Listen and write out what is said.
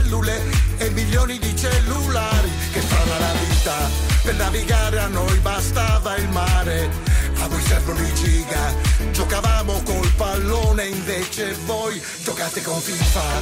cellule e milioni di cellulari. Che strana la vita, per navigare a noi bastava il mare, a voi servono i giga. Giocavamo col pallone, invece voi giocate con FIFA.